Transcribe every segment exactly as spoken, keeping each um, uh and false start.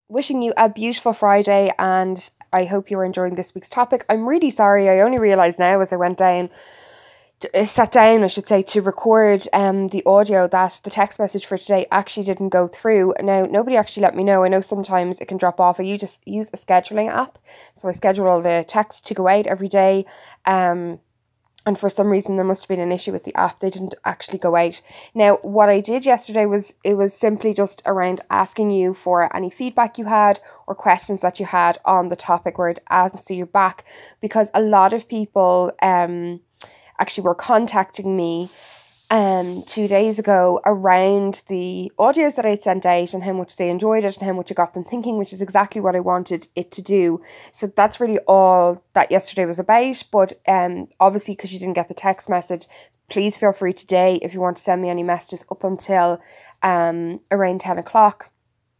wishing you a beautiful Friday, and I hope you're enjoying this week's topic. I'm really sorry, I only realised now as I went down, uh, sat down, I should say, to record um the audio that the text message for today actually didn't go through. Now, nobody actually let me know. I know sometimes it can drop off. I you just use a scheduling app, so I schedule all the texts to go out every day. Um, and for some reason there must have been an issue with the app. They didn't actually go out. Now, what I did yesterday was it was simply just around asking you for any feedback you had or questions that you had on the topic, where I'd answer you back, because a lot of people um actually were contacting me um two days ago around the audios that I'd sent out and how much they enjoyed it and how much it got them thinking, which is exactly what I wanted it to do. So that's really all that yesterday was about. But um obviously, because you didn't get the text message, please feel free today, if you want to send me any messages up until um around ten o'clock.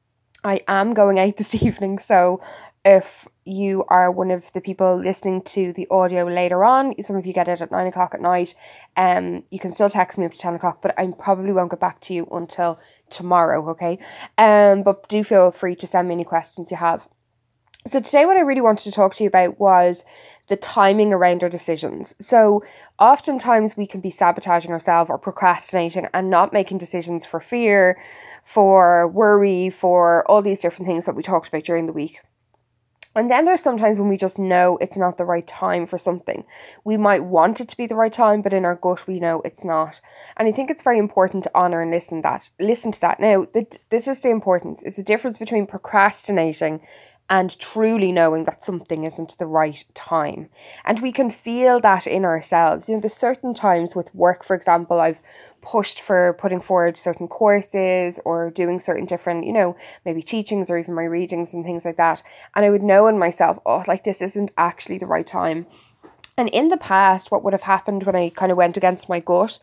I am going out this evening, so if you are one of the people listening to the audio later on, some of you get it at nine o'clock at night, um, you can still text me up to ten o'clock, but I probably won't get back to you until tomorrow, okay? Um, but do feel free to send me any questions you have. So today what I really wanted to talk to you about was the timing around our decisions. So oftentimes we can be sabotaging ourselves or procrastinating and not making decisions for fear, for worry, for all these different things that we talked about during the week. And then there's sometimes when we just know it's not the right time for something. We might want it to be the right time, but in our gut we know it's not. And I think it's very important to honour and listen that listen to that. Now, the, this is the importance. It's the difference between procrastinating and truly knowing that something isn't the right time. And we can feel that in ourselves. You know, there's certain times with work, for example, I've pushed for putting forward certain courses or doing certain different, you know, maybe teachings or even my readings and things like that. And I would know in myself, oh, like this isn't actually the right time. And in the past, what would have happened when I kind of went against my gut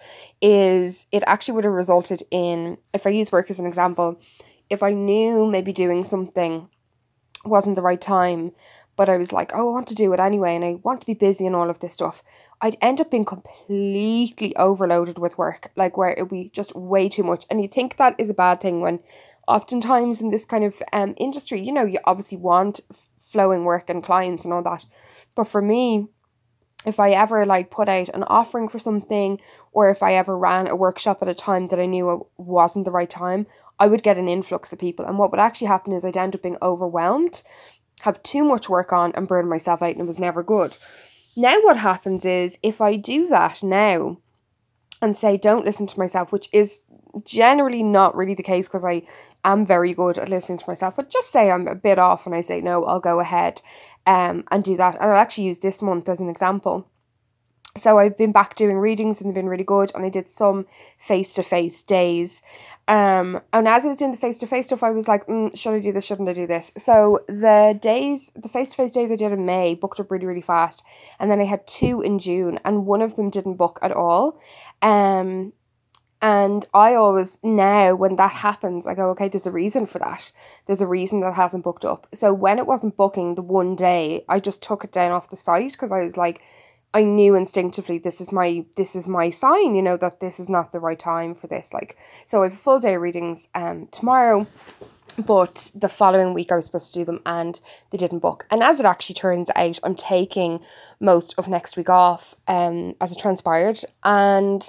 is it actually would have resulted in, if I use work as an example, if I knew maybe doing something wasn't the right time, but I was like, oh, I want to do it anyway and I want to be busy and all of this stuff, I'd end up being completely overloaded with work, like where it'd be just way too much. And you think that is a bad thing when oftentimes in this kind of um industry, you know, you obviously want flowing work and clients and all that. But for me, if I ever like put out an offering for something, or if I ever ran a workshop at a time that I knew it wasn't the right time, I would get an influx of people. And what would actually happen is I'd end up being overwhelmed, have too much work on and burn myself out, and it was never good. Now what happens is if I do that now and say don't listen to myself, which is generally not really the case because I am very good at listening to myself, but just say I'm a bit off and I say no, I'll go ahead um, and do that. And I'll actually use this month as an example. So I've been back doing readings and they've been really good, and I did some face-to-face days. Um, and as I was doing the face-to-face stuff, I was like, mm, should I do this, shouldn't I do this? So the days, the face-to-face days I did in May booked up really, really fast. And then I had two in June and one of them didn't book at all. Um, and I always, now when that happens, I go, okay, there's a reason for that. There's a reason that hasn't booked up. So when it wasn't booking the one day, I just took it down off the site because I was like, I knew instinctively this is my this is my sign, you know, that this is not the right time for this. Like, so I have a full day of readings um tomorrow, but the following week I was supposed to do them and they didn't book. And as it actually turns out, I'm taking most of next week off, um as it transpired. And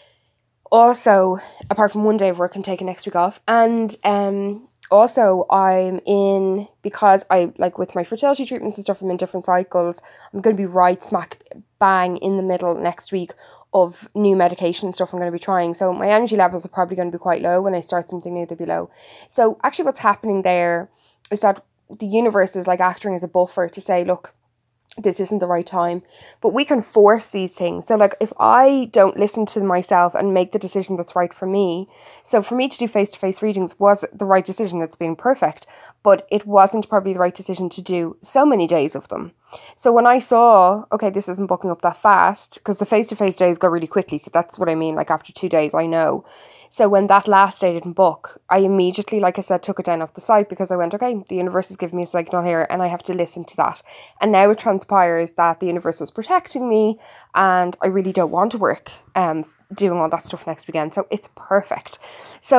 also, apart from one day of work, I'm taking next week off. And um also I'm in, because I like with my fertility treatments and stuff, I'm in different cycles. I'm going to be right smack bang in the middle next week of new medication stuff I'm going to be trying. So my energy levels are probably going to be quite low. When I start something new, they'll be low. So actually what's happening there is that the universe is like acting as a buffer to say, look, this isn't the right time. But we can force these things. So like if I don't listen to myself and make the decision that's right for me, so for me to do face-to-face readings was the right decision. It's been perfect, but it wasn't probably the right decision to do so many days of them. So when I saw, okay, this isn't booking up that fast, because the face-to-face days go really quickly. So that's what I mean. Like after two days, I know. So when that last day didn't book, I immediately, like I said, took it down off the site because I went, okay, the universe is giving me a signal here and I have to listen to that. And now it transpires that the universe was protecting me and I really don't want to work um doing all that stuff next weekend. So it's perfect. So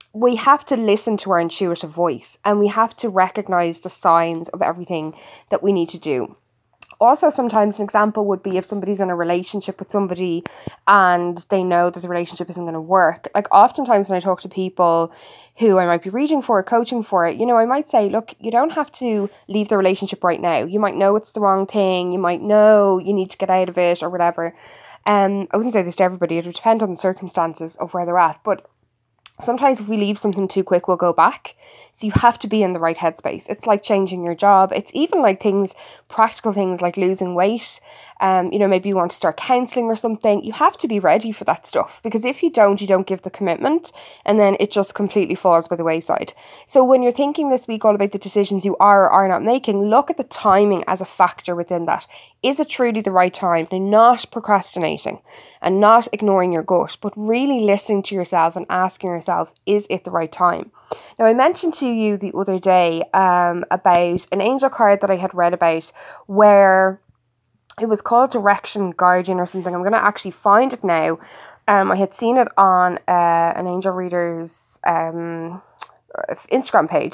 we have to listen to our intuitive voice, and we have to recognize the signs of everything that we need to do. Also, sometimes an example would be if somebody's in a relationship with somebody and they know that the relationship isn't going to work. Like, oftentimes when I talk to people who I might be reading for, coaching for, you know, I might say, look, you don't have to leave the relationship right now. You might know it's the wrong thing. You might know you need to get out of it or whatever. Um, I wouldn't say this to everybody. It would depend on the circumstances of where they're at. But sometimes if we leave something too quick, we'll go back. So you have to be in the right headspace. It's like changing your job. It's even like things, practical things like losing weight. Um, you know, maybe you want to start counselling or something. You have to be ready for that stuff, because if you don't, you don't give the commitment, and then it just completely falls by the wayside. So when you're thinking this week all about the decisions you are or are not making, look at the timing as a factor within that. Is it truly the right time? Now, not procrastinating and not ignoring your gut, but really listening to yourself and asking yourself, is it the right time? Now, I mentioned to you the other day um, about an angel card that I had read about, where it was called Direction Guardian or something. I'm going to actually find it now. Um, I had seen it on uh, an angel reader's um, Instagram page,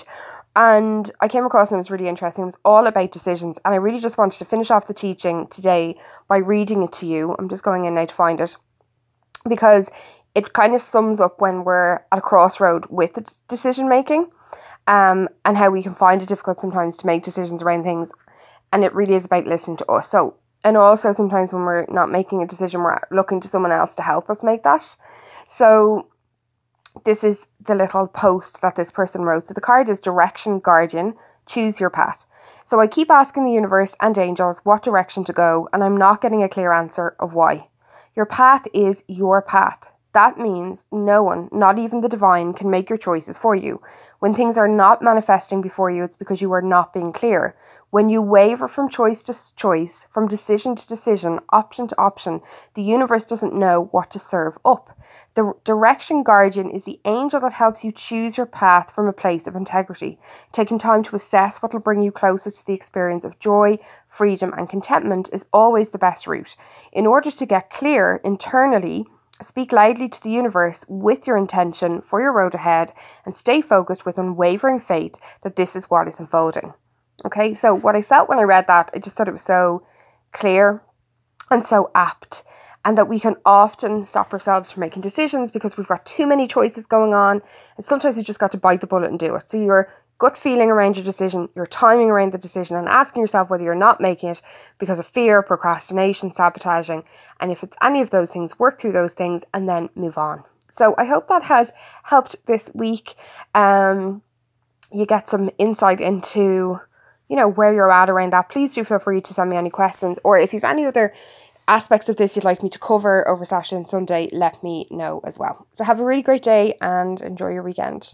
and I came across it and it was really interesting. It was all about decisions, and I really just wanted to finish off the teaching today by reading it to you. I'm just going in now to find it, because it kind of sums up when we're at a crossroad with the decision making, um, and how we can find it difficult sometimes to make decisions around things. And it really is about listening to us. So, and also sometimes when we're not making a decision, we're looking to someone else to help us make that. So this is the little post that this person wrote. So the card is Direction Guardian, choose your path. So I keep asking the universe and angels what direction to go, and I'm not getting a clear answer of why. Your path is your path. That means no one, not even the divine, can make your choices for you. When things are not manifesting before you, it's because you are not being clear. When you waver from choice to choice, from decision to decision, option to option, the universe doesn't know what to serve up. The Direction Guardian is the angel that helps you choose your path from a place of integrity, taking time to assess what will bring you closer to the experience of joy, freedom, and contentment is always the best route. In order to get clear internally, speak loudly to the universe with your intention for your road ahead, and stay focused with unwavering faith that this is what is unfolding. Okay, so what I felt when I read that, I just thought it was so clear and so apt, and that we can often stop ourselves from making decisions because we've got too many choices going on, and sometimes we've just got to bite the bullet and do it. So your gut feeling around your decision, your timing around the decision, and asking yourself whether you're not making it because of fear, procrastination, sabotaging, and if it's any of those things, work through those things and then move on. So I hope that has helped this week. Um, you get some insight into, you know, where you're at around that. Please do feel free to send me any questions, or if you've any other aspects of this you'd like me to cover over Saturday and Sunday, let me know as well. So have a really great day and enjoy your weekend.